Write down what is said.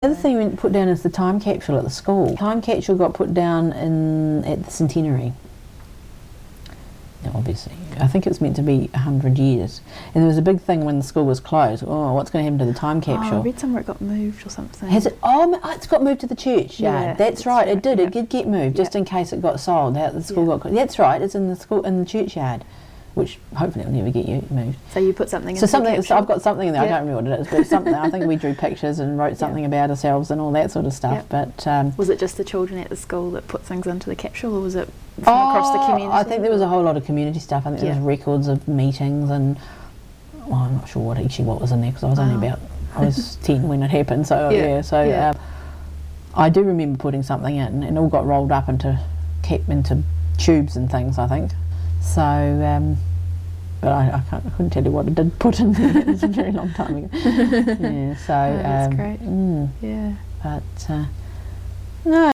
The other thing we put down is the time capsule at the school. Time capsule got put down at the centenary. Now, obviously, I think it was meant to be 100 years. And there was a big thing when the school was closed. Oh, what's going to happen to the time capsule? Oh, I read somewhere it got moved or something. Has it? Oh, it's got moved to the church. Yeah, that's right. It did. Yeah. It did get moved just in case it got sold. The school got. That's right. It's in the school in the churchyard, which hopefully it'll never get moved. So you put something in So the capsule? I've got something in there. I don't remember what it is, but something. I think we drew pictures and wrote something about ourselves and all that sort of stuff. But was it just the children at the school that put things into the capsule, or was it from across the community? I think there was a whole lot of community stuff. I think there was records of meetings and I'm not sure what was in there because I was only I was 10 when it happened. So I do remember putting something in, and it all got rolled up into tubes and things, I think. So. But I couldn't tell you what I did put in there. It was a very long time ago. Yeah, so that's great. But no.